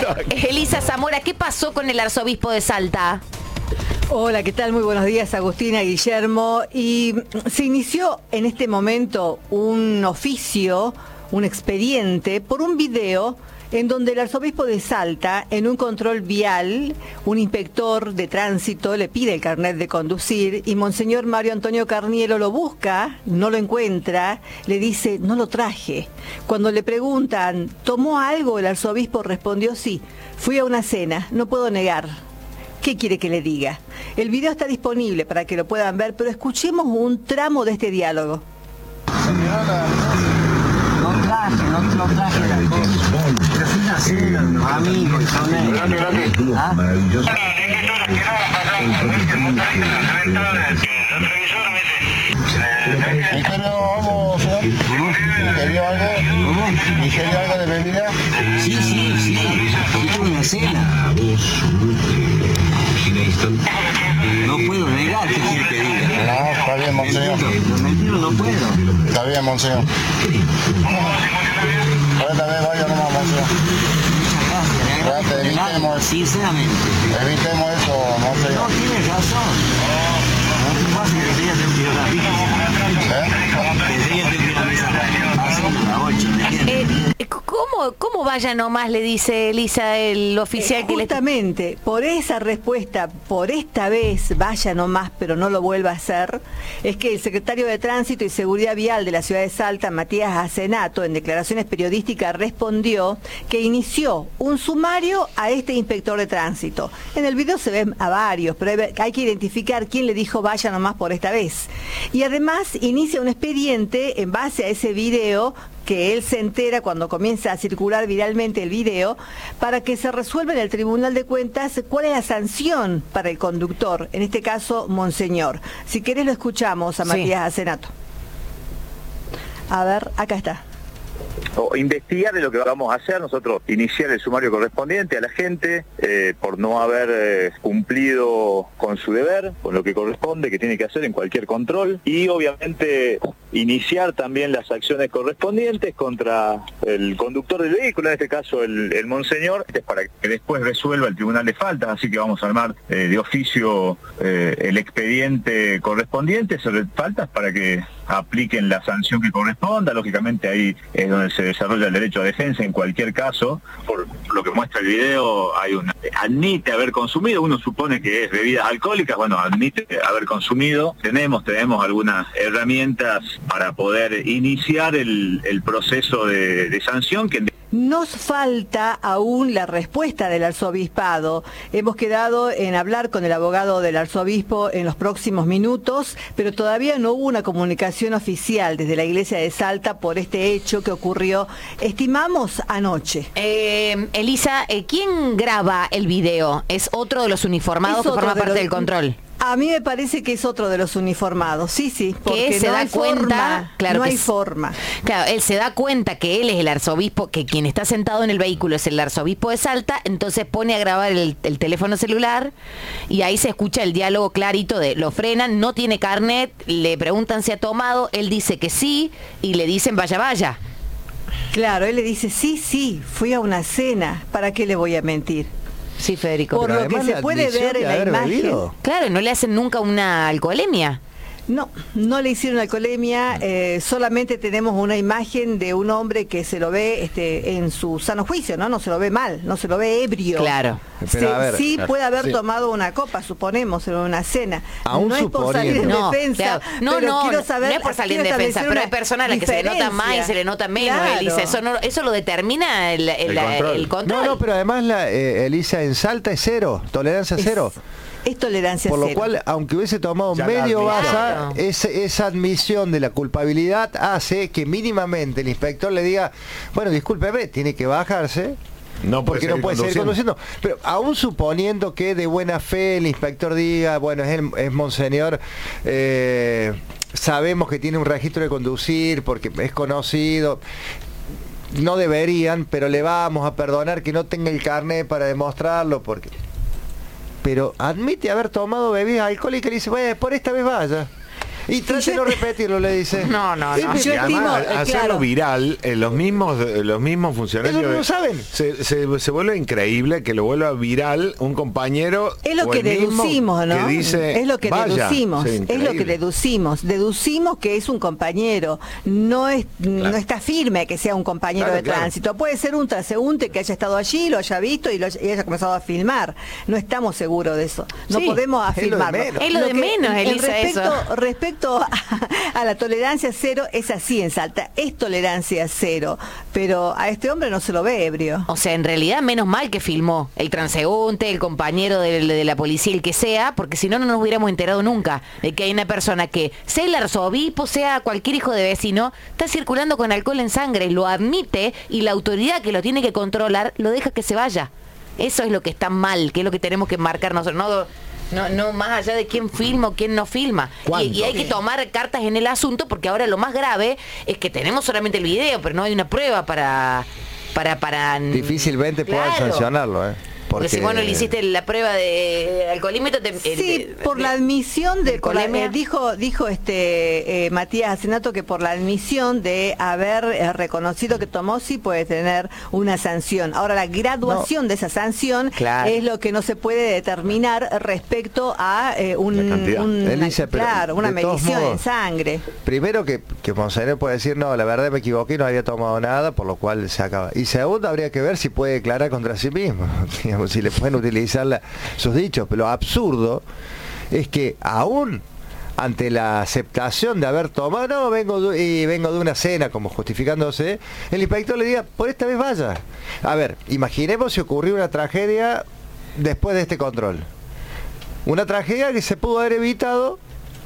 Elisa Zamora, ¿qué pasó con el arzobispo de Salta? Hola, ¿qué tal? Muy buenos días, Agustina, Guillermo. Y se inició en este momento un oficio, un expediente, por un video en donde el arzobispo de Salta, en un control vial, un inspector de tránsito le pide el carnet de conducir y Monseñor Mario Antonio Carniero lo busca, no lo encuentra, le dice, no lo traje. Cuando le preguntan, ¿tomó algo? El arzobispo respondió, sí, fui a una cena, no puedo negar. ¿Qué quiere que le diga? El video está disponible para que lo puedan ver, pero escuchemos un tramo de este diálogo. Señora, no traje la cosa. Yo fui a hacer los amigos, son ellos. ¿Ah? Maravilloso. ¿Ingirió algo? ¿Ingirió algo de bebida? Sí, tuve una cena. No puedo negar, ¿qué quiere que diga? No, está bien, monseñor. Lo mentiro no puedo. Está bien, monseñor. Esta vez vaya nomás, monseñor. Muchas gracias. Evitemos, Sinceramente. evitemos eso, monseñor. No, tienes razón. No te pasa que te tengo que ir a la pizza. Que tengo que ir a la mesa a las 8. ¿Cómo vaya nomás? Le dice Elisa, el oficial que justamente, por esa respuesta, por esta vez vaya nomás, pero no lo vuelva a hacer, es que el secretario de Tránsito y Seguridad Vial de la ciudad de Salta, Matías Asenato, en declaraciones periodísticas respondió que inició un sumario a este inspector de tránsito. En el video se ven a varios, pero hay que identificar quién le dijo vaya nomás por esta vez. Y además inicia un expediente en base a ese video que él se entera cuando comienza a circular viralmente el video, para que se resuelva en el Tribunal de Cuentas cuál es la sanción para el conductor, en este caso, Monseñor. Si querés lo escuchamos a Matías Asenato. A ver, acá está. Investigar es lo que vamos a hacer, nosotros iniciar el sumario correspondiente a la gente por no haber cumplido con su deber, con lo que corresponde, que tiene que hacer en cualquier control, y obviamente iniciar también las acciones correspondientes contra el conductor del vehículo, en este caso el monseñor, para que después resuelva el Tribunal de Faltas, así que vamos a armar de oficio el expediente correspondiente sobre faltas para que apliquen la sanción que corresponda. Lógicamente ahí es donde se desarrolla el derecho a defensa en cualquier caso. Por lo que muestra el video, admite haber consumido, uno supone que es bebidas alcohólicas, bueno, admite haber consumido. Tenemos algunas herramientas para poder iniciar el proceso de sanción que... Nos falta aún la respuesta del arzobispado. Hemos quedado en hablar con el abogado del arzobispo en los próximos minutos, pero todavía no hubo una comunicación oficial desde la iglesia de Salta por este hecho que ocurrió, estimamos, anoche. Elisa, ¿quién graba el video? ¿Es otro de los uniformados que forma parte del control? A mí me parece que es otro de los uniformados, sí, porque que se no da hay cuenta, forma, claro, no que hay forma. Claro, él se da cuenta que él es el arzobispo, que quien está sentado en el vehículo es el arzobispo de Salta, entonces pone a grabar el teléfono celular y ahí se escucha el diálogo clarito de lo frenan, no tiene carnet, le preguntan si ha tomado, él dice que sí y le dicen vaya. Claro, él le dice sí, fui a una cena, ¿para qué le voy a mentir? Sí, Federico. Por lo que se puede ver en la imagen. Bebido. Claro, no le hacen nunca una alcoholemia. No le hicieron alcoholemia, solamente tenemos una imagen de un hombre que se lo ve en su sano juicio, ¿no? No se lo ve mal, no se lo ve ebrio. Claro. Sí puede haber tomado una copa, suponemos, en una cena. Aún no es por salir en defensa, no, pero quiero saber, no es por salir en defensa, pero hay personas a las que se le nota más y se le nota menos, claro. Elisa. Eso lo determina el control. No, pero además, Elisa, en Salta es cero, tolerancia cero. Es tolerancia por lo cero. Cual, aunque hubiese tomado medio vaso, esa admisión de la culpabilidad hace que mínimamente el inspector le diga, bueno, discúlpeme, tiene que bajarse. Porque no puede seguir conduciendo. Pero aún suponiendo que de buena fe el inspector diga, bueno, es monseñor, sabemos que tiene un registro de conducir porque es conocido. No deberían, pero le vamos a perdonar que no tenga el carnet para demostrarlo, pero admite haber tomado bebidas alcohólicas y le dice, bueno, por esta vez vaya. Y trate de no repetirlo, le dice. No. Y además, hacerlo viral, los mismos funcionarios no lo saben. Se vuelve increíble que lo vuelva viral un compañero. Es lo que deducimos, ¿no? Que dice, es lo que deducimos. Sí, es lo que deducimos. Deducimos que es un compañero. No está firme que sea un compañero de tránsito. Puede ser un transeúnte que haya estado allí, lo haya visto y haya comenzado a filmar. No estamos seguros de eso. No podemos afirmarlo. Es lo de menos, Elisa, respecto a la tolerancia cero, es así en Salta. Es tolerancia cero. Pero a este hombre no se lo ve ebrio. O sea, en realidad, menos mal que filmó el transeúnte, el compañero de la policía, el que sea, porque si no, no nos hubiéramos enterado nunca de que hay una persona que, sea el arzobispo, sea cualquier hijo de vecino, está circulando con alcohol en sangre, lo admite y la autoridad que lo tiene que controlar lo deja que se vaya. Eso es lo que está mal, que es lo que tenemos que marcar nosotros. No más allá de quién filma o quién no filma. Y hay que tomar cartas en el asunto, porque ahora lo más grave es que tenemos solamente el video, pero no hay una prueba para difícilmente puedan sancionarlo, Porque si vos no le hiciste la prueba de alcoholímetro... por la admisión dijo Matías Asenato que por la admisión de haber reconocido que tomó, sí puede tener una sanción. Ahora, la graduación de esa sanción es lo que no se puede determinar respecto a una medición en sangre. Primero que Monseñor puede decir, no, la verdad me equivoqué, no había tomado nada, por lo cual se acaba. Y segundo, habría que ver si puede declarar contra sí mismo, digamos, si le pueden utilizar sus dichos. Pero lo absurdo es que aún ante la aceptación de haber tomado, no, vengo de una cena, como justificándose, el inspector le diga, por esta vez vaya. A ver, imaginemos si ocurrió una tragedia después de este control. Una tragedia que se pudo haber evitado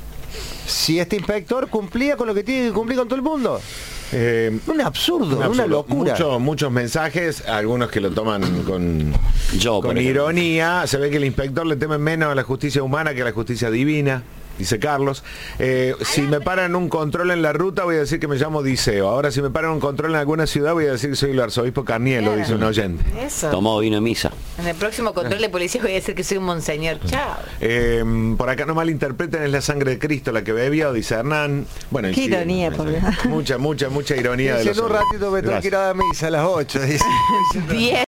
si este inspector cumplía con lo que tiene que cumplir con todo el mundo. Un absurdo, una locura. Muchos mensajes, algunos que lo toman con ironía. Se ve que el inspector le teme menos a la justicia humana que a la justicia divina, dice Carlos. Si me paran un control en la ruta, voy a decir que me llamo Diceo. Ahora, si me paran un control en alguna ciudad, voy a decir que soy el arzobispo Carnielo, dice un oyente. Tomó vino en misa. En el próximo control de policía voy a decir que soy un monseñor. Chao. Por acá no malinterpreten, es la sangre de Cristo la que bebía, dice Hernán. Bueno, qué ironía, por mucha ironía. En un ratito me tengo que ir a la misa a las 8, dice. 10